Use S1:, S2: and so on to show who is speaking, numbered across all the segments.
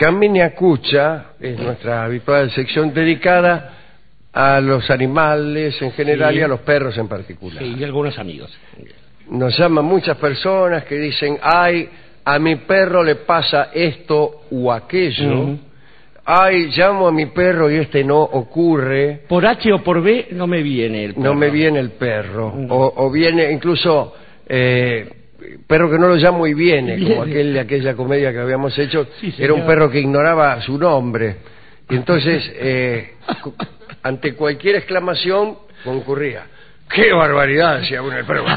S1: Caminha Cucha es nuestra habitual sección dedicada a los animales en general, sí, y a los perros en particular.
S2: Sí, y algunos amigos.
S1: Nos llaman muchas personas que dicen, ay, a mi perro le pasa esto o aquello. Ay, llamo a mi perro y no ocurre.
S2: Por H o por B no me viene el perro.
S1: No me viene el perro. O viene incluso perro que no lo llamo y viene, como aquel de aquella comedia que habíamos hecho. Sí, era un perro que ignoraba su nombre. Y entonces, ante cualquier exclamación, concurría. ¡Qué barbaridad! Decía uno, el perro.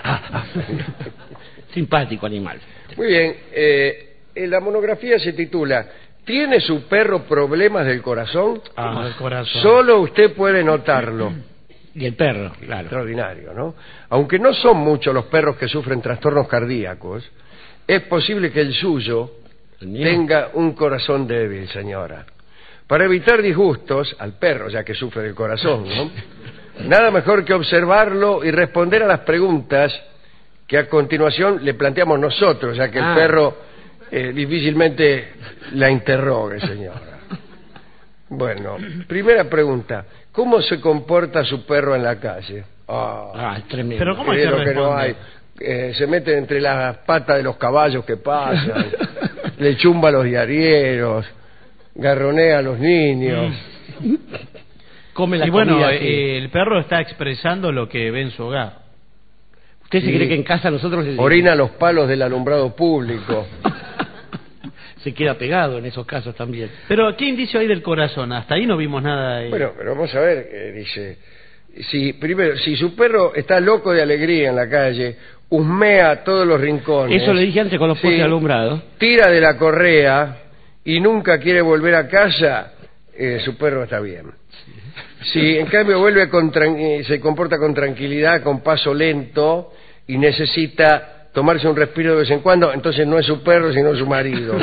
S2: Simpático animal.
S1: Muy bien. La monografía se titula ¿Tiene su perro problemas del corazón?
S2: Del corazón.
S1: Solo usted puede notarlo.
S2: Y el perro, claro.
S1: Extraordinario, ¿no? Aunque no son muchos los perros que sufren trastornos cardíacos, es posible que el suyo tenga un corazón débil, señora. Para evitar disgustos al perro, ya que sufre del corazón, ¿no? Nada mejor que observarlo y responder a las preguntas que a continuación le planteamos nosotros, ya que el perro difícilmente la interrogue, señora. Bueno, primera pregunta. ¿Cómo se comporta su perro en la calle?
S2: Es tremendo.
S3: Pero ¿cómo hay que responder?
S1: No hay. Se mete entre las patas de los caballos que pasan, le chumba a los diarieros, garronea a los niños.
S2: Come la
S3: y bueno,
S2: comida
S3: el perro está expresando lo que ve en su hogar.
S2: ¿Usted se cree que en casa nosotros...
S1: Orina los palos del alumbrado público.
S2: Se queda pegado en esos casos también.
S3: Pero, ¿qué indicio hay del corazón? Hasta ahí no vimos nada.
S1: Bueno, pero vamos a ver, dice... Primero, si su perro está loco de alegría en la calle, husmea todos los rincones...
S2: Eso le dije antes con los postes alumbrados.
S1: Tira de la correa y nunca quiere volver a casa, su perro está bien. Si en cambio se comporta con tranquilidad, con paso lento y necesita tomarse un respiro de vez en cuando, entonces no es su perro sino su marido.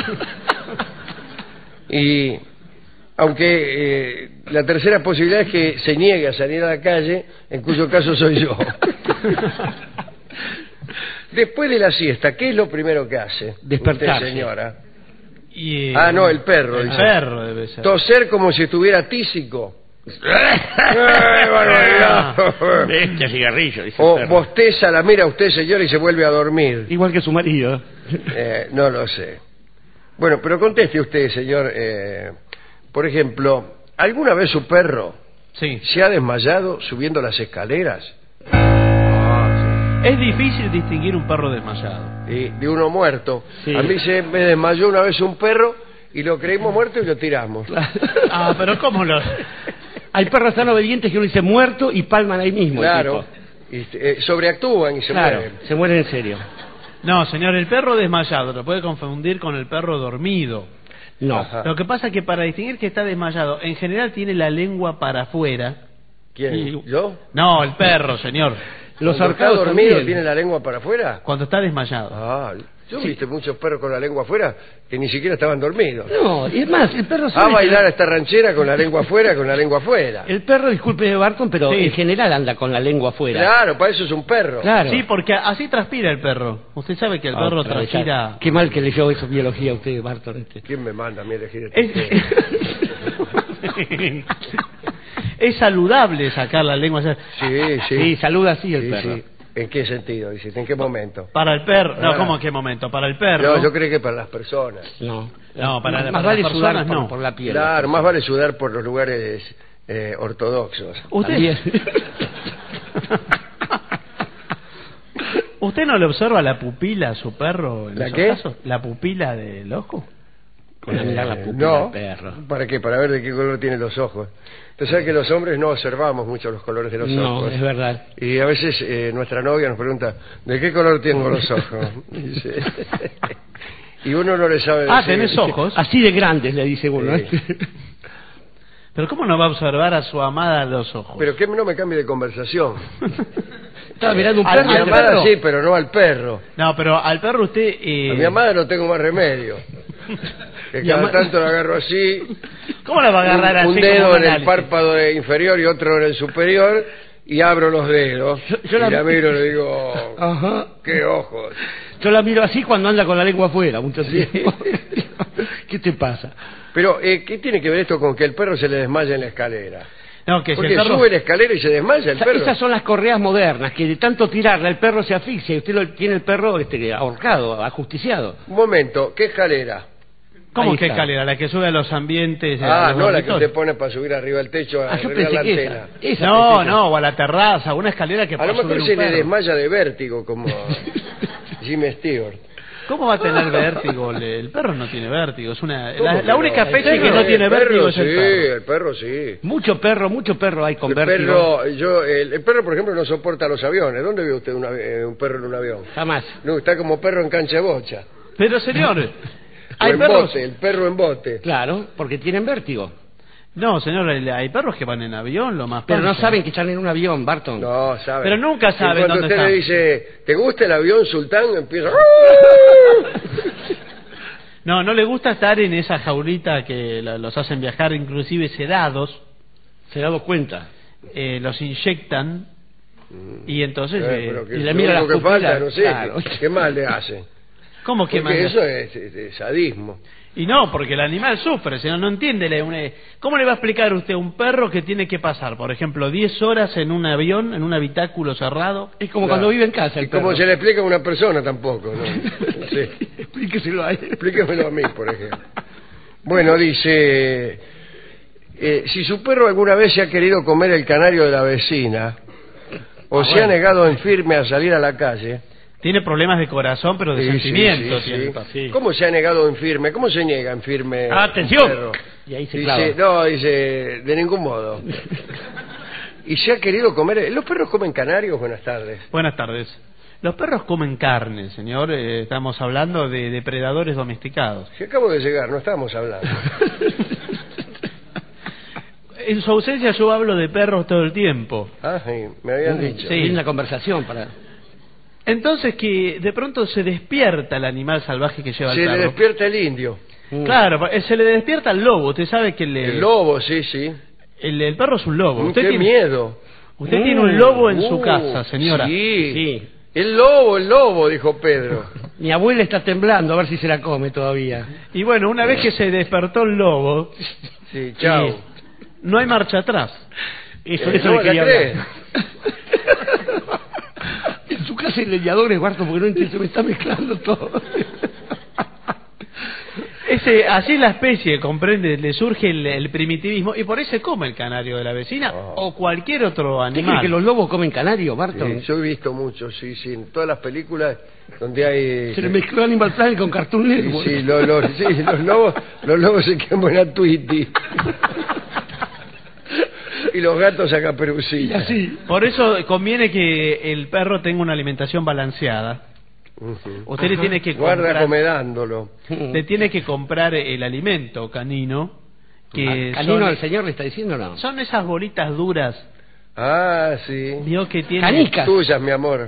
S1: Y aunque la tercera posibilidad es que se niegue a salir a la calle, en cuyo caso soy yo. Después de la siesta, ¿qué es lo primero que hace?
S2: Despertarse.
S1: Usted, señora.
S3: No,
S1: el perro.
S3: El perro debe ser.
S1: Toser como si estuviera tísico.
S2: Este cigarrillo, dice
S1: o bosteza, la mira usted, señor, y se vuelve a dormir.
S2: Igual que su marido.
S1: No lo sé. Bueno, pero conteste usted, señor. Por ejemplo, ¿alguna vez su perro se ha desmayado subiendo las escaleras?
S3: Es difícil distinguir un perro desmayado.
S1: De uno muerto.
S2: Sí.
S1: A mí me desmayó una vez un perro y lo creímos muerto y lo tiramos.
S3: Pero ¿cómo lo...?
S2: Hay perros tan obedientes que uno dice muerto y palman ahí mismo.
S1: Claro, y sobreactúan y se mueren.
S2: Se mueren en serio.
S3: No, señor, el perro desmayado lo puede confundir con el perro dormido.
S2: No.
S1: Ajá.
S3: Lo que pasa es que para distinguir que está desmayado, en general tiene la lengua para afuera.
S1: ¿Quién? ¿Yo?
S3: No, el perro, señor.
S2: Los
S1: ¿Cuando está
S2: ahorcados
S1: dormido
S2: también.
S1: tiene la lengua para afuera?
S3: Cuando está desmayado.
S1: Yo viste muchos perros con la lengua afuera que ni siquiera estaban dormidos.
S2: No, y es más, el perro...
S1: A bailar a esta ranchera con la lengua afuera, con la lengua afuera.
S2: El perro, disculpe Barton, pero en general anda con la lengua afuera.
S1: Claro, para eso es un perro.
S2: Claro.
S3: Sí, porque así transpira el perro. Usted sabe que el perro transpira...
S2: Qué mal que leyó eso biología usted, Barton.
S1: ¿Quién me manda a mí elegir
S3: Es saludable sacar la lengua.
S2: Sí, saluda así el perro.
S1: Sí. ¿En qué sentido? Dice, ¿en qué momento?
S3: Para el perro. No, ¿cómo en qué momento? Para el perro.
S1: No, yo creo que para las personas.
S2: No,
S3: para
S2: más vale
S3: las
S2: sudar
S3: personas no.
S2: por la piel.
S1: Claro, más vale sudar por los lugares ortodoxos.
S3: ¿Usted no le observa la pupila a su perro en
S1: ¿La
S3: esos
S1: qué?
S3: casos? ¿La pupila del ojo?
S2: Con mirar la pupila
S1: no.
S2: del perro.
S1: ¿Para qué? Para ver de qué color tienen los ojos. Usted sabe que los hombres no observamos mucho los colores de los ojos.
S2: No, es verdad.
S1: Y a veces nuestra novia nos pregunta, ¿de qué color tengo los ojos? Y uno no le sabe decir.
S3: ¿Tenés ojos?
S2: Así de grandes, le dice uno.
S1: Sí.
S3: Pero ¿cómo no va a observar a su amada a los ojos?
S1: Pero que no me cambie de conversación.
S2: Estaba mirando un
S1: A
S2: perro.
S1: mi amada sí, pero no al perro.
S3: No, pero al perro usted...
S1: A mi amada no tengo más remedio. Que cada tanto la agarro así.
S3: ¿Cómo la va a agarrar así?
S1: Un
S3: como
S1: dedo
S3: un
S1: en el
S3: análisis?
S1: párpado inferior y otro en el superior y abro los dedos.
S2: Yo
S1: y la miro y le digo,
S2: Ajá.
S1: qué ojos.
S2: Yo la miro así cuando anda con la lengua afuera, mucho tiempo. ¿Qué te pasa?
S1: Pero, ¿qué tiene que ver esto con que el perro se le desmaya en la escalera?
S3: No, que si
S1: Porque
S3: el perro...
S1: sube la escalera y se desmaya el perro.
S2: Esas son las correas modernas, que de tanto tirarla el perro se asfixia y usted tiene el perro ahorcado, ajusticiado.
S1: Un momento, ¿qué escalera?
S3: ¿Cómo
S2: Ahí
S3: que
S2: está.
S3: escalera? ¿La que sube a los ambientes?
S1: Ah,
S3: a los
S1: no, la que
S3: dormitorios?
S1: usted pone para subir arriba del techo a
S2: Yo
S1: arreglar
S2: pensé
S1: la
S2: que
S1: antena.
S2: esa
S3: No,
S2: pensé que-
S3: no, o a la terraza, una escalera que
S1: A lo
S3: pueda
S1: mejor
S3: subir
S1: se
S3: un
S1: le
S3: perro.
S1: desmaya de vértigo, como Jimmy Stewart.
S3: ¿Cómo va a tener vértigo? El perro no tiene vértigo. Es una
S1: ¿Cómo
S3: la
S1: que no?
S3: única
S1: El
S3: especie que
S1: perro-
S3: no tiene
S1: el perro
S3: vértigo es
S1: sí,
S3: el perro.
S1: el perro sí.
S2: Mucho perro hay con
S1: El
S2: vértigo.
S1: perro, el perro, por ejemplo, no soporta los aviones. ¿Dónde vio usted un perro en un avión?
S2: Jamás.
S1: No, está como perro en cancha de bocha.
S3: Pero señor,
S1: O
S3: hay
S1: en
S3: perros...
S1: bote, el perro en bote.
S2: Claro, porque tienen vértigo.
S3: No, señor, hay perros que van en avión, lo más
S2: Pero no
S3: panza.
S2: saben que están en un avión, Barton.
S1: No, sabe.
S3: Pero nunca
S1: Y
S3: saben
S1: cuando
S3: dónde
S1: usted
S3: está.
S1: le dice, ¿te gusta el avión, Sultán? Empieza...
S3: No, no le gusta estar en esa jaulita que los hacen viajar, inclusive sedados,
S2: Se ha dado cuenta.
S3: los inyectan y entonces...
S1: pero que
S2: y le
S1: lo
S2: mira
S1: único
S2: las
S1: que falta,
S2: pupilas,
S1: no sé,
S2: claro.
S1: ¿qué más le hace?
S3: ¿Cómo que
S1: Porque
S3: manda?
S1: eso es sadismo.
S3: Y no, porque el animal sufre, si no entiende. ¿Cómo le va a explicar usted a un perro que tiene que pasar, por ejemplo, 10 horas en un avión, en un habitáculo cerrado?
S2: Es como
S1: Claro.
S2: cuando vive en casa el
S1: Y como
S2: perro.
S1: se le explica a una persona tampoco, ¿no? Sí.
S2: Explíqueselo a él.
S1: Explíquemelo a mí, por ejemplo. Bueno, dice, si su perro alguna vez se ha querido comer el canario de la vecina, o se ha negado en firme a salir a la calle...
S3: Tiene problemas de corazón, pero de
S1: Sí,
S3: sentimiento.
S1: sí,
S3: tiene.
S1: sí.
S2: Sí.
S1: ¿Cómo se ha negado en firme? ¿Cómo se niega en firme?
S2: ¡Atención!
S1: un perro?
S2: Y ahí se clava.
S1: Dice, no, dice, de ningún modo. Y se ha querido comer... ¿Los perros comen canarios? Buenas tardes.
S3: Buenas tardes. Los perros comen carne, señor. Estamos hablando de depredadores domesticados.
S1: Si acabo de llegar, no estábamos hablando.
S3: En su ausencia yo hablo de perros todo el tiempo.
S1: Ah, sí, me habían dicho.
S3: Sí.
S2: En la conversación para...
S3: Entonces que de pronto se despierta el animal salvaje que lleva
S1: Se
S3: el
S1: le
S3: perro.
S1: despierta el indio.
S3: Claro, se le despierta el lobo. Usted sabe que
S1: El lobo, sí, sí.
S3: el perro es un lobo.
S1: ¡Qué miedo!
S3: Usted tiene un lobo en su
S1: Uh,
S3: casa, señora.
S1: Sí.
S2: Sí.
S1: El lobo, dijo Pedro.
S2: Mi abuela está temblando a ver si se la come todavía.
S3: Y bueno, una vez que se despertó el lobo,
S1: Sí, chao.
S3: no hay marcha atrás.
S2: Eso
S1: ¿No
S2: le
S1: la
S2: quería
S1: crees?
S2: hablar. En su casa hay leñadores, Barton, porque no entiendo, se me está mezclando todo.
S3: Así la especie, comprende, le surge el primitivismo y por ahí se come el canario de la vecina o cualquier otro
S2: ¿Usted cree
S3: animal.
S2: que los lobos comen canario, Barton?
S1: Yo he visto mucho, sí, sí. En todas las películas donde hay...
S2: Se le mezcló Animal Planet con Cartoon
S1: Sí,
S2: Network.
S1: sí, los lobos se queman a Tweety. Y los gatos a
S2: Y
S1: Caperucita.
S2: así.
S3: Por eso conviene que el perro tenga una alimentación balanceada.
S1: Ujú.
S3: Usted le tiene que
S1: Guarda
S3: comprar,
S1: comedándolo.
S3: le tiene que comprar el alimento canino, que
S2: ¿Canino
S3: son,
S2: al señor le está diciendo o no?
S3: son esas bolitas duras,
S1: Ah, sí.
S3: vio que tiene
S2: Canicas.
S1: Tuyas, mi amor.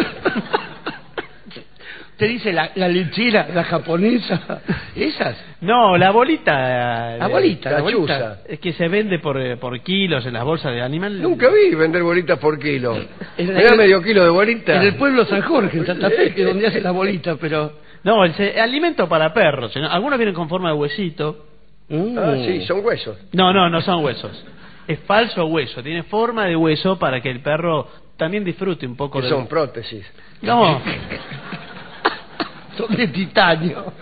S2: Usted dice la lechera, la japonesa, esas.
S3: No, la bolita.
S2: La bolita, la
S1: Cachuza.
S2: bolita.
S3: Es que se vende por kilos en las bolsas de animal.
S1: Nunca vi vender bolitas por kilo.
S2: En
S1: Me da
S2: el-
S1: medio kilo de bolita.
S2: En el pueblo San Jorge, en Santa Fe, que es donde hace la bolita, pero...
S3: No, alimento para perros. ¿No? Algunos vienen con forma de huesito.
S1: Ah, sí, son huesos.
S3: No son huesos. Es falso hueso. Tiene forma de hueso para que el perro también disfrute un poco
S1: Que
S3: de...
S1: son prótesis.
S3: No,
S2: Son de titanio.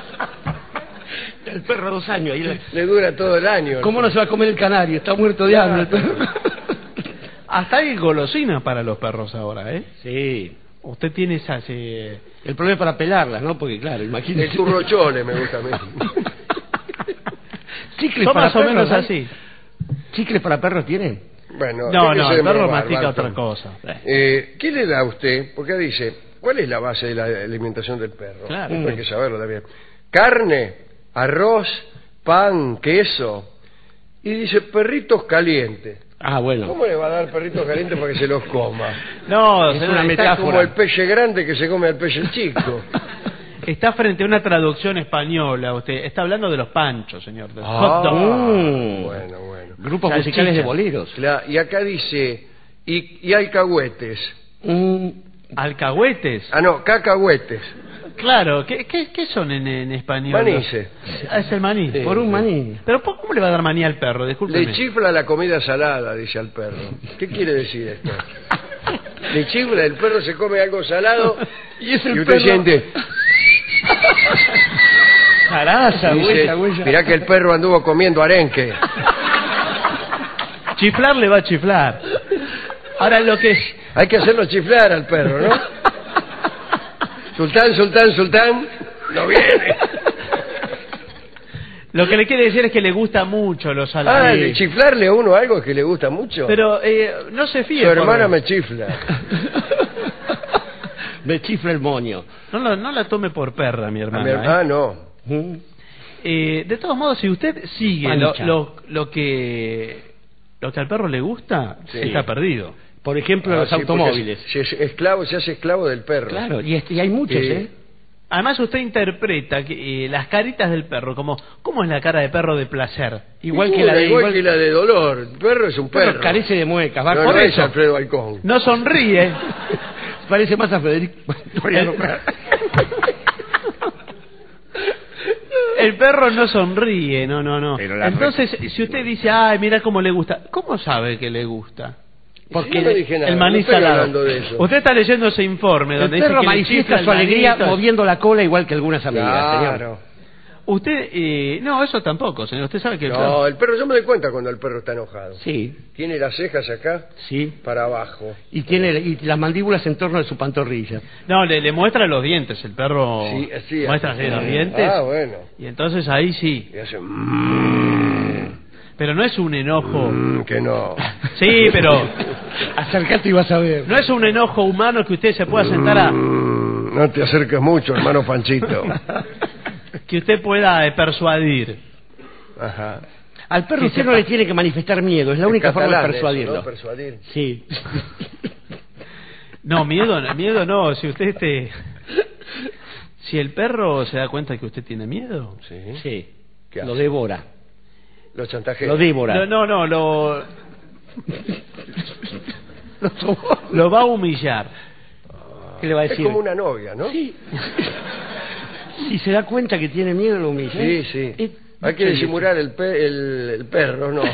S2: El perro 2 años. Ahí
S1: Le dura todo el año.
S2: ¿Cómo no se va a comer el canario? Está muerto de hambre el perro.
S3: hasta hay golosinas para los perros ahora, ¿eh?
S2: Sí.
S3: Usted tiene esas...
S2: El problema es para pelarlas, ¿no? Porque claro, imagínese.
S1: El turrochole me gusta a mí.
S2: ¿Chicles
S3: Son
S2: para
S3: más o
S2: perros,
S3: menos
S2: ¿eh?
S3: así.
S2: ¿Chicles para perros tienen?
S1: Bueno,
S3: No,
S1: déjese de
S3: el perro
S1: morbar,
S3: mastica
S1: Barton.
S3: otra cosa.
S1: ¿Qué le da a usted? Porque dice, ¿cuál es la base de la alimentación del perro?
S3: Claro.
S1: Hay que saberlo también. Carne, arroz, pan, queso. Y dice, perritos calientes.
S2: Ah, bueno.
S1: ¿Cómo le va a dar perritos calientes para que se los coma?
S3: No,
S2: Es
S3: señora,
S2: una
S3: está,
S2: metáfora.
S1: Como el pez grande que se come al pez chico.
S3: está frente a una traducción española. Usted está hablando de los panchos, señor. De los
S1: Ah,
S3: hot dogs.
S1: bueno, bueno.
S2: Grupos
S3: Salchicha.
S2: musicales de boleros.
S1: Y acá dice, y alcahuetes.
S3: Alcahuetes.
S1: Ah, no, cacahuetes.
S3: Claro, ¿qué son en español?
S1: Manice.
S3: Ah, es el maní.
S1: Sí.
S2: Por un maní.
S3: Pero ¿cómo le va a dar maní al perro? Discúlpeme.
S1: Le chifla la comida salada, dice al perro. ¿Qué quiere decir esto? Le chifla, el perro se come algo salado
S2: Y es el
S1: y usted
S2: perro.
S1: siente...
S2: Zaraza,
S1: dice,
S2: huella, huella.
S1: mirá que el perro anduvo comiendo arenque.
S3: Chiflar le va a chiflar. Ahora lo que...
S1: Hay que hacerlo chiflar al perro, ¿no? Sultán, sultán, sultán, no viene.
S3: Lo que le quiere decir es que le gusta mucho los salados.
S1: Ah, de chiflarle a uno algo que le gusta mucho.
S3: Pero no se fíe.
S1: Su hermana
S3: por-
S1: me chifla.
S2: Me chifla el moño.
S3: No la tome por perra, mi
S1: A
S3: hermana.
S1: mi her- no.
S3: De todos modos, si usted sigue
S2: Mancha.
S3: lo que al perro le gusta,
S1: Sí.
S3: está perdido.
S2: Por ejemplo,
S1: Ah,
S2: los
S1: sí,
S2: automóviles.
S1: porque Si es esclavo, se hace esclavo del perro.
S2: Claro, y hay muchos,
S1: Sí.
S2: ¿eh?
S3: Además, usted interpreta que, las caritas del perro, ¿cómo es la cara de perro de placer?
S2: Igual que
S1: Ninguna,
S2: la de...
S1: igual que la de dolor. El perro es un perro.
S2: carece de muecas. Va
S1: No,
S2: por
S1: no es
S2: eso.
S1: Alfredo Halcón.
S3: No sonríe.
S2: Parece más a Federico.
S3: El perro no sonríe, no.
S2: Pero la
S3: Entonces, si usted dice, ay, mira cómo le gusta, ¿cómo sabe que le gusta?
S2: Porque
S1: no dije nada,
S3: El maní
S1: no estoy
S3: salado.
S1: hablando de eso.
S3: Usted está leyendo ese informe
S2: el
S3: donde dice
S2: perro
S3: que le
S2: manifiesta
S3: chifla
S2: su
S3: el
S2: alegría
S3: manito.
S2: moviendo la cola igual que algunas amigas, señor.
S1: Claro.
S3: Usted, no, eso tampoco, señor. Usted sabe que el perro...
S1: No, el perro, yo me doy cuenta cuando el perro está enojado.
S2: Sí,
S1: Tiene las cejas acá
S2: sí.
S1: para abajo.
S2: Y tiene las mandíbulas en torno de su pantorrilla.
S3: No, le muestra los dientes, el perro
S1: Sí, así,
S3: muestra
S1: así.
S3: así los dientes.
S1: Ah, bueno.
S3: Y entonces ahí sí.
S1: Y hace...
S3: Pero no es un enojo.
S1: que no.
S3: Sí, pero
S2: Acércate y vas a ver.
S3: no es un enojo humano que usted se pueda sentar a...
S1: No te acerques mucho, hermano Panchito.
S3: que usted pueda persuadir.
S1: Ajá.
S2: Al perro
S3: Que
S2: usted
S3: sepa-
S2: no le tiene que manifestar miedo, es la única forma de
S1: Catalán,
S2: persuadirlo.
S1: eso, ¿no? Persuadir.
S2: Sí.
S3: No, miedo no. Si usted si el perro se da cuenta que usted tiene miedo.
S1: Sí.
S2: Sí.
S1: ¿Qué
S2: Lo
S1: hace?
S2: devora.
S1: Lo chantajea.
S2: Lo devora.
S3: No, lo va a humillar.
S2: ¿Qué le va a
S1: Es
S2: decir?
S1: como una novia, ¿no?
S2: Sí. Si se da cuenta que tiene miedo, lo humilla.
S1: Sí, sí. Hay que disimular el perro, no.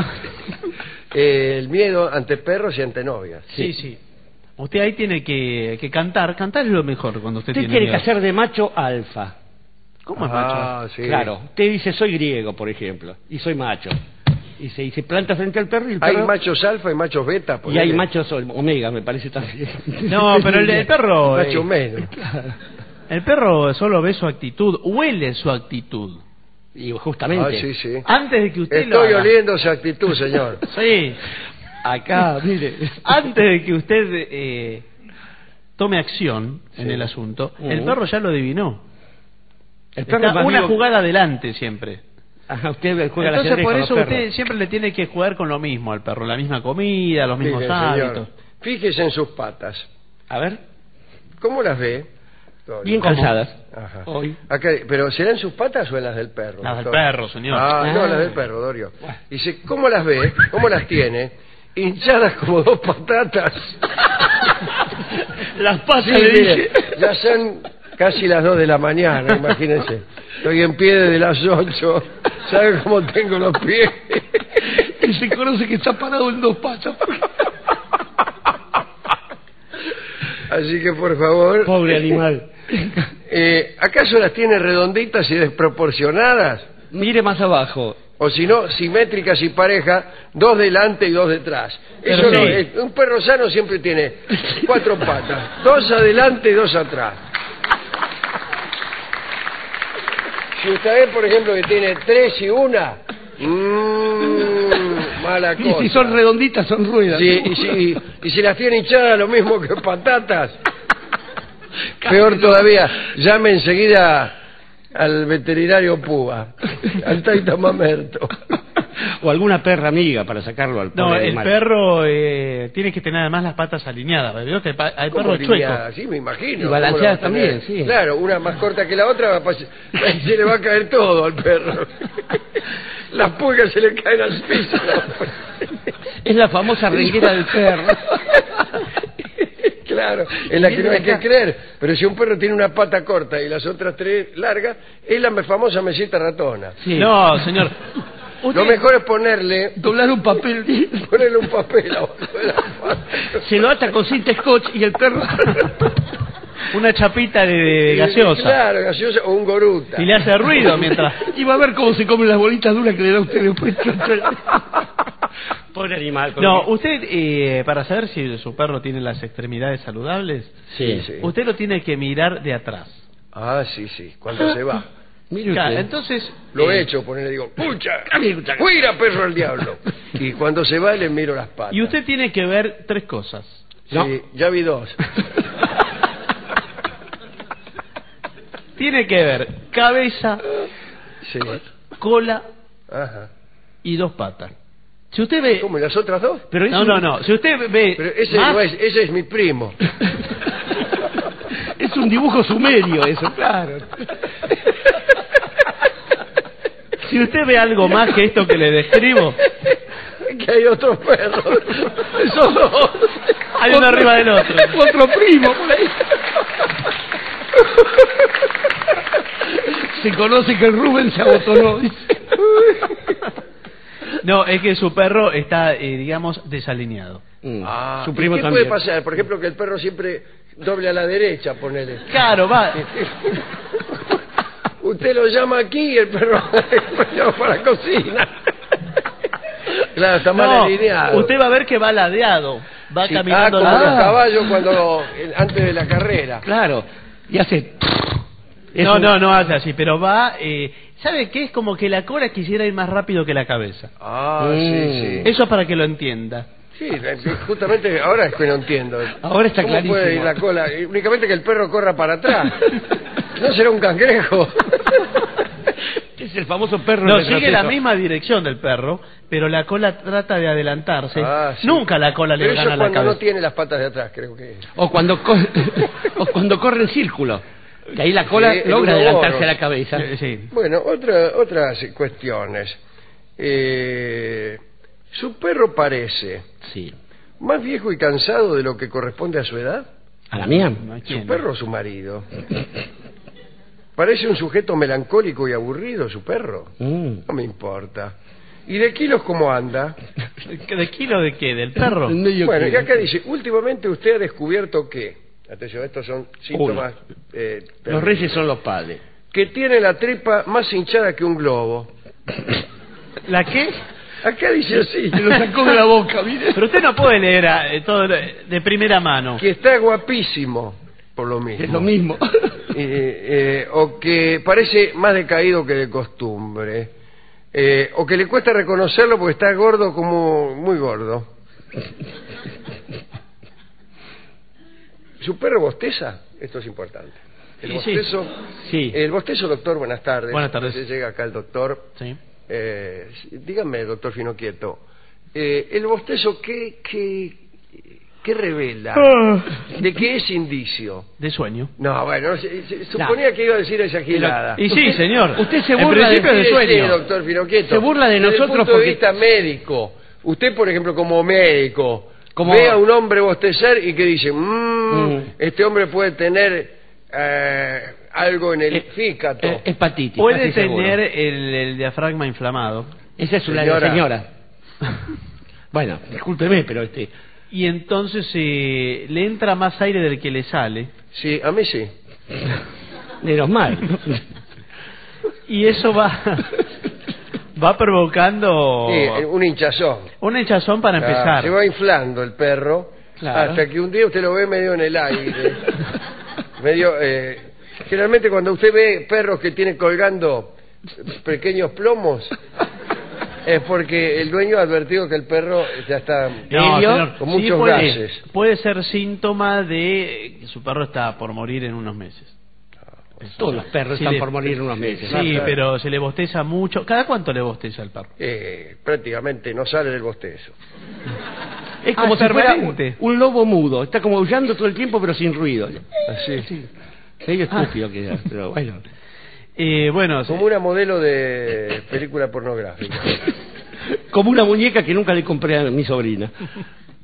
S1: El miedo ante perros y ante novias.
S3: Sí. Usted ahí tiene que cantar. Cantar es lo mejor cuando usted
S2: Usted
S3: tiene
S2: tiene
S3: miedo.
S2: que hacer de macho alfa.
S3: ¿Cómo es macho?
S1: Ah, sí.
S2: Claro. Usted dice, soy griego, por ejemplo, y soy macho. Y se planta frente al perro y el
S1: Hay
S2: perro...
S1: machos alfa y machos beta.
S2: Y
S1: ponele.
S2: hay machos omega, me parece también.
S3: No, pero el perro...
S1: Macho menos.
S3: El perro solo ve su actitud, huele su actitud.
S2: Y justamente,
S1: Ah, sí, sí.
S3: Antes de que usted lo
S1: Estoy
S3: haga.
S1: oliendo esa actitud, señor.
S3: Sí.
S2: acá, mire.
S3: Antes de que usted tome acción en el asunto, el perro ya lo adivinó.
S2: El perro
S3: Está
S2: es más
S3: una
S2: vivo-
S3: jugada adelante siempre.
S2: Ajá, usted juega al
S3: Entonces
S2: ajedrez
S3: por
S2: con
S3: eso
S2: los
S3: usted
S2: perros.
S3: siempre le tiene que jugar con lo mismo al perro, la misma comida, los mismos
S1: Mire,
S3: hábitos.
S1: señor, fíjese en sus patas.
S2: A ver,
S1: ¿Cómo las ve?
S2: bien
S3: ¿Cómo?
S2: calzadas.
S1: Ajá.
S2: Hoy.
S1: Acá, ¿pero serán sus patas o en las del perro?
S3: Las del
S1: doctor?
S3: perro, señor.
S1: Ah, no,
S2: Ah.
S1: las del perro, Dorio. Dice, ¿cómo las ve? ¿Cómo las tiene? Hinchadas como dos patatas.
S2: Las patas
S1: Sí,
S2: le
S1: mire,
S2: dice.
S1: ya son casi las 2 de la mañana, imagínense. Estoy en pie desde las 8. ¿Sabe cómo tengo los pies?
S2: Y se conoce que está parado en dos patas.
S1: Así que, por favor...
S2: Pobre animal.
S1: ¿Acaso las tiene redonditas y desproporcionadas?
S2: Mire más abajo.
S1: O si no, simétricas y parejas, 2 delante y 2 detrás. Eso
S3: Pero
S1: no
S3: sí.
S1: es. Un perro sano siempre tiene 4 patas, 2 adelante y 2 atrás. Si usted ve, por ejemplo, que tiene 3 y 1, mala
S2: Y
S1: cosa.
S2: si son redonditas, son ruedas.
S1: Sí, y si las tiene hinchadas, lo mismo que patatas. Peor todavía, llame enseguida al veterinario Púa, al Taita Mamerto.
S2: O alguna perra amiga para sacarlo al
S3: No,
S2: pobre
S3: el
S2: animal.
S3: perro tiene que tener además las patas alineadas. ¿Vio que hay
S1: ¿Cómo
S3: perros chuecos?
S1: alineada? Sí, me imagino.
S2: Y balanceadas
S1: ¿Cómo la va a tener?
S2: también, sí.
S1: Claro, una más corta que la otra, se le va a caer todo al perro. Las pulgas se le caen al piso.
S2: Es la famosa renguera del perro.
S1: Claro, en la que no hay que creer. Pero si un perro tiene una pata corta y las otras 3 largas, es la famosa mesita ratona.
S2: Sí.
S3: No, señor.
S1: Lo mejor es ponerle
S2: Doblar un papel.
S1: ponerle un papel abajo de la pata.
S2: Se lo ata con cinta scotch y el perro...
S3: Una chapita de gaseosa.
S1: Claro, gaseosa o un goruta.
S3: Y le hace ruido mientras...
S2: Y va a ver cómo se comen las bolitas duras que le da usted después. Pobre animal.
S3: No, usted, para saber si su perro tiene las extremidades saludables,
S2: Sí.
S3: usted lo tiene que mirar de atrás.
S1: Ah, sí, cuando se va.
S2: Mire
S3: Claro,
S2: usted.
S3: entonces...
S1: Lo he hecho, ponerle, digo, ¡pucha! ¡Fuera, perro al diablo! Y cuando se va, le miro las patas.
S3: Y usted tiene que ver 3 cosas.
S2: No.
S1: Sí, ya vi 2.
S3: Tiene que ver cabeza,
S1: Sí.
S3: cola
S1: Ajá.
S3: y 2 patas. Si usted ve...
S1: ¿Cómo, y las otras 2?
S2: Pero
S3: No. Si usted ve...
S1: Pero ese
S3: más-
S1: no es, ese es mi primo.
S2: Es un dibujo sumerio eso, claro.
S3: Si usted ve algo más que esto que le describo,
S1: Que hay otros perros. Esos 2.
S3: hay uno arriba del otro.
S2: Otro primo por ahí. Se conoce que el Rubén se abotonó, dice.
S3: No, es que su perro está, digamos, desalineado.
S1: Ah,
S2: Su primo
S1: ¿y qué
S2: también.
S1: puede pasar? Por ejemplo, que el perro siempre doble a la derecha, ponele.
S3: Claro, va.
S1: Usted lo llama aquí y el perro lo llama para la cocina. Claro, está mal alineado.
S3: usted va a ver que va ladeado. Va
S1: Sí,
S3: caminando
S1: como los
S3: ladeado.
S1: caballos cuando antes de la carrera.
S2: Claro. Y hace...
S3: No hace así, pero va... ¿sabe qué? Es como que la cola quisiera ir más rápido que la cabeza.
S1: Ah, sí.
S3: Eso es para que lo entienda.
S1: Sí, justamente ahora es que no entiendo.
S2: Ahora está
S1: ¿Cómo
S2: clarísimo.
S1: puede ir la cola? Únicamente que el perro corra para atrás. ¿No será un cangrejo?
S2: Es el famoso perro
S3: No,
S2: retroceso.
S3: sigue la misma dirección del perro, pero la cola trata de adelantarse.
S1: Ah, sí.
S3: Nunca la cola le
S1: Pero eso
S3: gana
S1: es
S3: la
S1: cuando
S3: cabeza.
S1: no tiene las patas de atrás, creo que es.
S2: O cuando corre en círculo. Que ahí la cola
S1: Sí, el
S2: logra
S1: uno
S2: adelantarse
S1: oro.
S2: a la cabeza.
S3: Sí.
S1: Bueno, otras cuestiones. Su perro parece
S2: Sí.
S1: más viejo y cansado de lo que corresponde a su edad.
S2: ¿A la mía?
S3: ¿Quién?
S1: ¿Su perro o su marido? Parece un sujeto melancólico y aburrido, su perro. No me importa. ¿Y de kilos cómo anda?
S3: ¿De kilo de qué? ¿Del perro?
S1: Bueno, y acá dice, últimamente usted ha descubierto que, atención, estos son síntomas...
S2: Los reyes son los padres.
S1: que tiene la tripa más hinchada que un globo.
S3: ¿La qué?
S1: Acá dice así.
S2: Se lo sacó de la boca, mire.
S3: Pero usted no puede leer todo de primera mano.
S1: Que está guapísimo, por lo mismo.
S2: Es lo mismo.
S1: O que parece más decaído que de costumbre. O que le cuesta reconocerlo porque está gordo, como muy gordo. ¿Su perro bosteza? Esto es importante. El
S3: Sí, sí.
S1: bostezo,
S2: Sí.
S1: el bostezo, doctor, buenas tardes.
S3: Buenas tardes.
S1: Entonces llega acá el doctor.
S3: Sí.
S1: Dígame, doctor Finoquieto, el bostezo, ¿qué revela? ¿De qué es indicio?
S3: De sueño.
S1: No, bueno, se suponía que iba a decir esa gilada.
S3: Y sí, señor.
S2: Usted se
S3: En
S2: burla
S3: principio
S2: de
S3: de
S1: Sí,
S3: sueño.
S1: doctor Finoquieto.
S2: Se burla de
S1: Desde
S2: nosotros
S1: el punto
S2: porque-
S1: de vista médico. Usted, por ejemplo, como médico,
S2: Como-
S1: ve a un hombre bostezar y que dice, este hombre puede tener algo en el fícato.
S2: Hepatitis.
S3: Puede
S2: casi seguro.
S3: tener el diafragma inflamado.
S2: Esa es una
S1: Señora.
S2: señora. Bueno, discúlpeme, pero
S3: Y entonces le entra más aire del que le sale.
S1: Sí, a mí sí.
S2: menos mal.
S3: Y eso va provocando
S1: Sí, un hinchazón.
S3: un hinchazón para
S1: Claro,
S3: empezar.
S1: se va inflando el perro
S3: Claro.
S1: hasta que un día usted lo ve medio en el aire. medio generalmente cuando usted ve perros que tienen colgando pequeños plomos es porque el dueño ha advertido que el perro ya está
S3: No, señor.
S1: con
S3: Sí,
S1: muchos
S3: puede,
S1: gases.
S3: puede ser síntoma de que su perro está por morir en unos meses.
S2: Todos los perros
S3: Sí,
S2: están
S3: le-
S2: por morir en unos meses.
S3: Sí,
S1: claro.
S3: pero se le bosteza mucho. ¿Cada cuánto le bosteza el perro?
S1: Prácticamente no sale del bostezo.
S2: Es como
S3: Ah,
S2: si fuera
S3: permanente.
S2: un lobo mudo. Está como aullando todo el tiempo, pero sin ruido.
S1: Así.
S2: Medio estúpido que es, pero bueno.
S3: Bueno,
S1: Como una modelo de película pornográfica.
S2: Como una muñeca que nunca le compré a mi sobrina.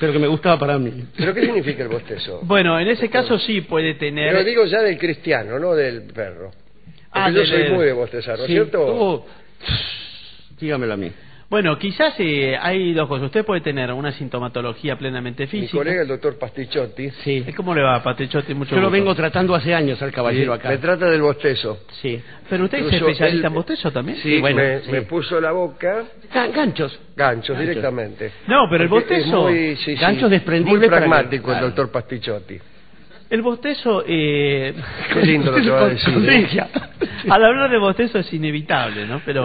S2: pero que me gustaba para mí.
S1: ¿Pero qué significa el bostezo?
S3: Bueno, en ese caso sí puede tener...
S1: Pero digo ya del cristiano, no del perro. Porque yo soy muy de bostezar, ¿no es cierto?
S2: Dígamelo a mí.
S3: Bueno, quizás hay dos cosas. Usted puede tener una sintomatología plenamente
S1: Mi
S3: física.
S1: colega, el doctor Pastichotti,
S2: Sí.
S3: ¿Cómo le va, Patrichotti? Mucho
S2: Yo lo
S3: gusto.
S2: vengo tratando hace años al caballero acá.
S1: me trata del bostezo.
S2: Sí.
S3: ¿Pero usted es
S1: Incluso
S3: especialista
S1: él-
S3: en bostezo también?
S1: Sí,
S2: bueno,
S1: me puso la boca
S2: Ganchos.
S1: ganchos directamente.
S3: No, pero el
S1: Porque es
S3: bostezo...
S1: muy, sí,
S2: ganchos
S1: sí,
S2: desprendibles
S1: muy
S2: para que-
S1: pragmático el
S2: claro.
S1: doctor Pastichotti.
S3: El bostezo...
S1: Qué lindo lo que va a decir.
S2: Sí.
S3: Al hablar de bostezo es inevitable, ¿no? Pero...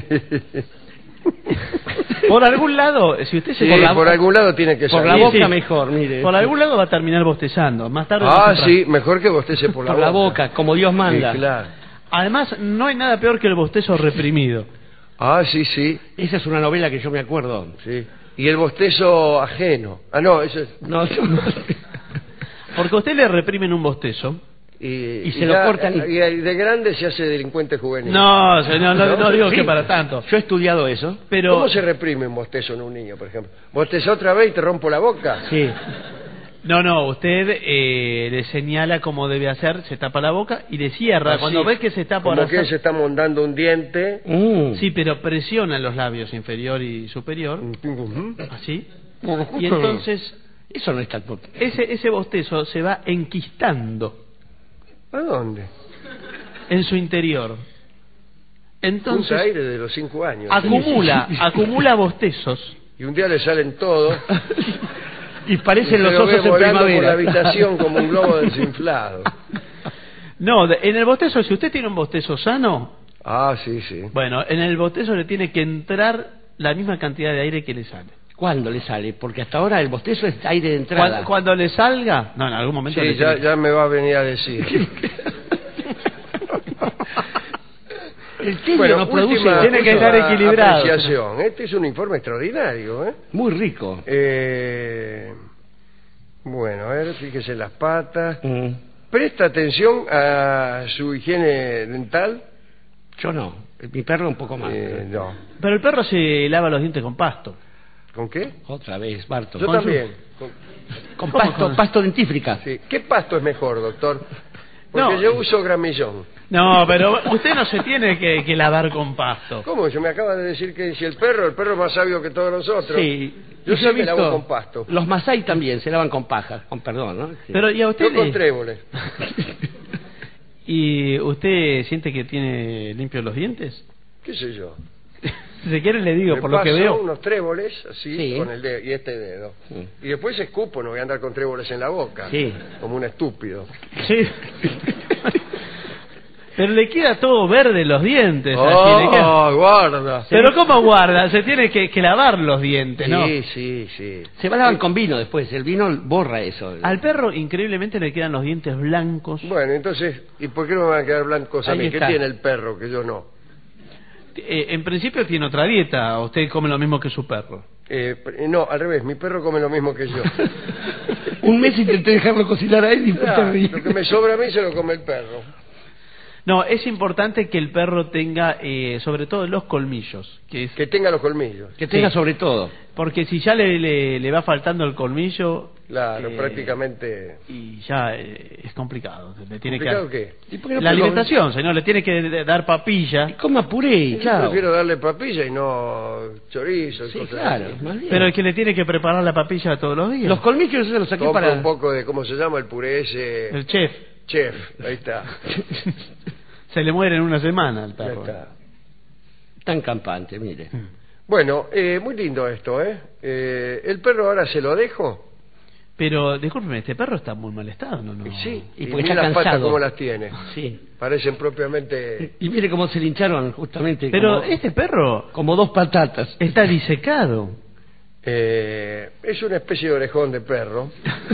S3: Por algún lado, si usted se...
S1: Sí,
S3: por
S1: algún lado tiene que
S2: Por
S1: salir.
S2: la boca
S3: sí.
S2: mejor, mire.
S3: Por algún lado va a terminar bostezando. Más tarde o
S1: Ah,
S3: más temprano.
S1: sí, mejor que bostece por
S2: Por la boca, como Dios manda.
S1: Sí, claro.
S3: Además, no hay nada peor que el bostezo reprimido.
S1: Ah, sí, sí,
S2: Esa es una novela que yo me acuerdo.
S1: sí. Y el bostezo ajeno. Ah, no, eso es...
S2: No, no.
S3: Porque a usted le reprimen un bostezo.
S1: Y
S2: se lo cortan
S1: y de grande se hace delincuente juvenil.
S3: No, señor, no digo
S2: Sí.
S3: que para tanto.
S2: Yo he estudiado eso.
S3: Pero...
S1: ¿Cómo se reprime un bostezo en un niño, por ejemplo? ¿Bosteza otra vez y te rompo la boca?
S2: Sí.
S3: No, usted le señala cómo debe hacer, se tapa la boca y le cierra.
S1: Así,
S3: Cuando ve que se está por
S1: como que
S3: hacer...
S1: se está mondando un diente.
S3: Sí, pero presiona los labios inferior y superior,
S1: Ujú.
S3: así. Y entonces
S2: Eso no es tan...
S3: ese bostezo se va enquistando
S1: ¿A dónde?
S3: en su interior.
S1: Punta
S3: Entonces
S1: aire de los 5 años.
S3: acumula bostezos.
S1: Y un día le salen todos.
S2: Y parecen
S1: y
S2: los
S1: se lo
S2: osos
S1: ve
S2: en
S1: volando por la
S2: primavera.
S1: habitación como un globo desinflado.
S3: No, en el bostezo, si usted tiene un bostezo sano,
S1: Ah, sí, sí.
S3: bueno, en el bostezo le tiene que entrar la misma cantidad de aire que le sale.
S2: ¿Cuándo le sale? Porque hasta ahora el bostezo es aire de entrada.
S3: Cuando le salga, no, en algún momento
S1: Sí,
S3: le tiene que-
S1: ya me va a venir a decir.
S2: El tilio no produce...
S3: Tiene que estar
S1: última
S3: equilibrado.
S1: apreciación. Este es un informe extraordinario, ¿eh?
S2: Muy rico.
S1: Bueno, a ver, fíjese las patas.
S2: Mm.
S1: ¿Presta atención a su higiene dental?
S2: Yo no. Mi perro un poco más.
S1: No.
S3: Pero el perro se lava los dientes con pasto.
S1: ¿Con qué?
S2: Otra vez, Barto.
S1: Yo
S3: Con
S1: también.
S2: Con
S3: ¿Cómo
S2: pasto,
S3: con-
S2: pasto dentífrica.
S1: Sí. ¿Qué pasto es mejor, doctor? Porque
S3: No.
S1: yo uso gramillón.
S3: No, pero usted no se tiene que lavar con pasto.
S1: ¿Cómo? Yo me acaba de decir que si el perro es más sabio que todos nosotros.
S2: Sí.
S1: Yo
S2: Y
S1: sí
S2: he
S1: me lavo
S2: visto-
S1: con pasto.
S2: Los masái también se lavan con paja, con perdón, ¿no? Sí.
S3: Pero ¿y a usted
S1: Yo con
S3: le...
S1: tréboles.
S3: ¿Y usted siente que tiene limpios los dientes?
S1: ¿Qué sé yo?
S3: Si se quiere le digo,
S1: Me
S3: por lo que
S1: paso
S3: veo.
S1: unos tréboles así
S2: Sí.
S1: con el dedo y este dedo.
S2: Sí.
S1: Y después escupo, no voy a andar con tréboles en la boca.
S2: Sí.
S1: Como un estúpido.
S3: Sí. Pero le queda todo verde los dientes. así, le queda-
S1: ¡Oh, guarda!
S3: Pero ¿cómo guarda? Se tiene que lavar los dientes, ¿no?
S1: Sí, sí, sí.
S2: Se lavan con vino después, el vino borra eso.
S3: Al perro increíblemente le quedan los dientes blancos.
S1: Bueno, entonces, ¿y por qué no me van a quedar blancos a
S2: Ahí
S1: mí? ¿Qué
S2: está.
S1: tiene el perro que yo no?
S3: En principio tiene otra dieta. Usted come lo mismo que su perro.
S1: No, al revés, mi perro come lo mismo que yo.
S2: Un mes intenté dejarlo cocinar a él y fue
S1: Claro,
S2: terrible.
S1: lo que me sobra a mí se lo come el perro.
S3: No, es importante que el perro tenga, sobre todo, los colmillos.
S1: Que tenga los colmillos.
S2: Que tenga
S3: Sí.
S2: sobre todo.
S3: Porque si ya le va faltando el colmillo...
S1: Claro, prácticamente.
S3: Y ya es complicado. Le tiene
S1: ¿Complicado
S3: que...
S1: qué?
S2: ¿Y por qué no
S3: La
S2: puede comer?
S3: alimentación, señor. Le tiene que dar papilla.
S2: Y coma puré,
S1: Yo
S2: claro.
S1: prefiero darle papilla y no chorizo y
S2: Sí,
S1: cosas
S2: claro,
S1: así.
S2: más bien.
S3: Pero el que le tiene que preparar la papilla todos los días.
S2: Los colmillos yo se los saqué
S1: Compra
S2: para...
S1: un poco de, ¿cómo se llama? El puré ese...
S3: El chef.
S1: Chef, ahí está.
S3: Se le muere en una semana al
S1: Ya
S3: perro.
S1: está.
S2: Tan campante, mire.
S1: Bueno, muy lindo esto, ¿eh? ¿El perro ahora se lo dejo?
S3: Pero, discúlpeme, este perro está en muy mal estado, ¿no? no.
S1: Sí,
S2: Y
S1: y
S2: porque
S1: mira
S2: está
S1: las patas
S2: cansado.
S1: como las tiene.
S2: Sí.
S1: Parecen propiamente...
S2: Y mire cómo se lincharon justamente.
S3: Pero
S2: como,
S3: este perro
S2: como dos patatas.
S3: está disecado.
S1: es una especie de orejón de perro.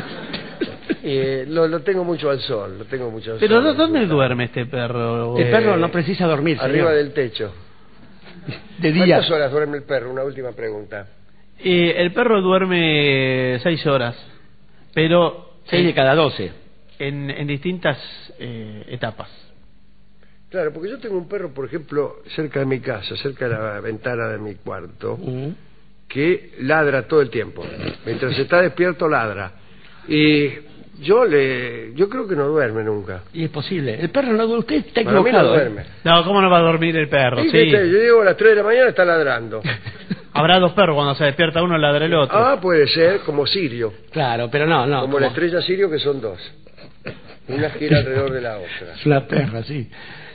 S1: Lo tengo mucho al sol, lo tengo mucho al
S3: Pero
S1: sol.
S3: ¿dónde duerme este perro?
S2: El perro no precisa dormir,
S1: Arriba
S2: señor.
S1: del techo.
S2: De día.
S1: ¿Cuántas horas duerme el perro? Una última pregunta.
S3: El perro duerme 6 horas, pero
S2: 6 de cada 12.
S3: en distintas etapas.
S1: Claro, porque yo tengo un perro, por ejemplo, cerca de mi casa, cerca de la ventana de mi cuarto,
S2: Mm.
S1: que ladra todo el tiempo. Mientras está despierto ladra. Y yo creo que no duerme nunca.
S2: Y es posible. El perro no duerme. Usted está
S1: Para mí
S2: equivocado.
S1: no duerme.
S3: No, ¿cómo no va a dormir el perro?
S1: Y
S3: Sí.
S1: viste, yo digo a las 3 de la mañana está ladrando.
S3: Habrá dos perros, cuando se despierta uno ladra el otro.
S1: Ah, puede ser como Sirio.
S2: Claro, pero no.
S1: Como la estrella Sirio, que son dos. Una gira alrededor de la otra.
S2: Es una perra, sí.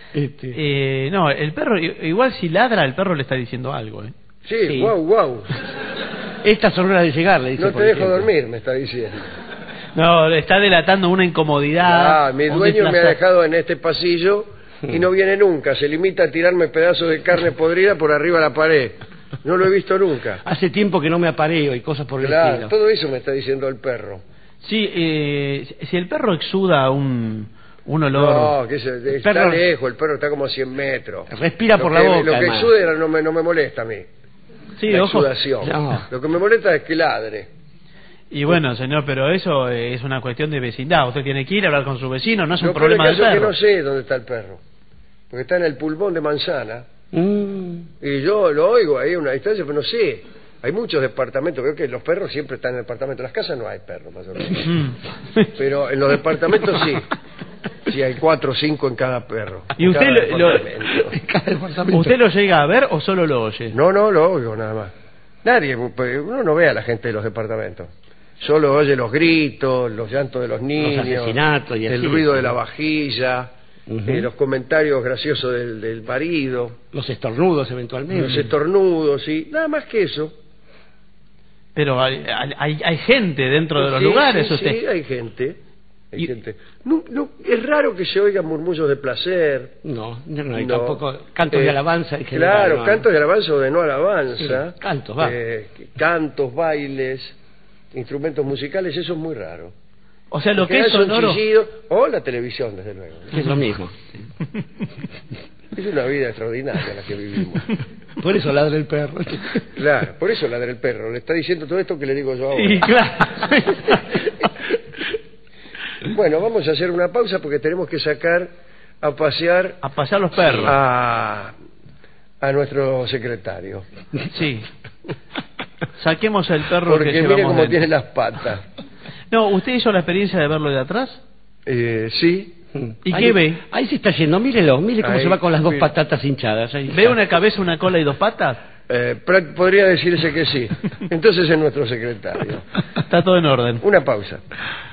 S3: No, el perro, igual si ladra, el perro le está diciendo algo.
S1: Sí, guau.
S2: Estas son horas de llegar, le dice.
S1: No te
S2: por
S1: dejo
S2: ejemplo.
S1: dormir, me está diciendo.
S3: No, le está delatando una incomodidad.
S1: Mi
S3: un
S1: dueño me ha
S3: desplaza-
S1: dejado en este pasillo y no viene nunca. Se limita a tirarme pedazos de carne podrida por arriba de la pared. No lo he visto nunca.
S2: Hace tiempo que no me apareo y cosas por el
S1: Claro,
S2: estilo.
S1: todo eso me está diciendo el perro.
S3: Sí, si el perro exuda un olor...
S1: No, que está
S2: perro-
S1: lejos, el perro está como a 100 metros.
S2: Respira por la boca,
S1: Lo que
S2: además.
S1: exude no me molesta a mí.
S3: Sí,
S1: La
S3: ojo.
S1: exudación.
S2: No.
S1: Lo que me molesta es que ladre.
S3: Y bueno, señor, pero eso es una cuestión de vecindad. Usted tiene que ir a hablar con su vecino, no es un
S1: Lo peor
S3: problema
S1: del
S3: del
S1: caso es que
S3: perro.
S1: no sé dónde está el perro. Porque está en el pulmón de Manzana.
S2: Mm.
S1: Y yo lo oigo ahí a una distancia, pero no sé. Hay muchos departamentos. Creo que los perros siempre están en el departamento. En las casas no hay perros, más o menos.
S3: Mm.
S1: Pero en los departamentos sí. Sí, hay 4 o 5 en cada perro.
S3: ¿Y
S1: En
S3: usted
S1: cada
S3: lo-
S1: departamento.
S2: Cada departamento.
S3: ¿Usted lo llega a ver o solo lo oye?
S1: No, lo oigo nada más. Nadie, uno no ve a la gente de los departamentos. Solo oye los gritos, los llantos de los niños,
S2: asesinatos y
S1: el
S2: así.
S1: ruido de la vajilla,
S2: Ujú.
S1: los comentarios graciosos del marido,
S2: Los estornudos eventualmente.
S1: los estornudos y nada más que eso.
S3: Pero hay gente dentro de los
S1: Sí,
S3: lugares,
S1: sí,
S3: usted.
S1: sí, hay gente. Hay
S3: Y-
S1: gente. No, es raro que se oigan murmullos de placer.
S2: No, y
S1: No.
S2: tampoco cantos de alabanza en general.
S1: Claro,
S2: no.
S1: cantos de alabanza o de no alabanza.
S2: Sí, cantos, va.
S1: Cantos, bailes, instrumentos musicales, eso es muy raro.
S3: O sea, lo
S1: En
S3: que es
S1: general son
S3: sonoro...
S1: chillidos, o la televisión, desde luego.
S2: Es lo mismo.
S1: Es una vida extraordinaria la que vivimos.
S2: Por eso ladra el perro.
S1: Claro, por eso ladra el perro. Le está diciendo todo esto que le digo yo ahora.
S3: Y claro.
S1: Bueno, vamos a hacer una pausa porque tenemos que sacar a pasear
S3: A pasar los perros.
S1: a nuestro secretario.
S3: Sí. Saquemos el perro
S1: Porque
S3: que
S1: mire
S3: llevamos
S1: cómo
S3: dentro.
S1: tiene las patas.
S3: No, ¿usted hizo la experiencia de verlo de atrás?
S1: Sí.
S3: ¿Y
S2: Ahí-
S3: qué ve?
S2: Ahí se está yendo, mírelo, mire cómo
S1: Ahí,
S2: se va con las dos
S1: mire.
S2: patatas hinchadas. Ahí
S3: ¿Ve
S2: está.
S3: una cabeza, una cola y dos patas?
S1: Podría decirse que sí. Entonces es nuestro secretario.
S3: Está todo en orden.
S1: Una pausa.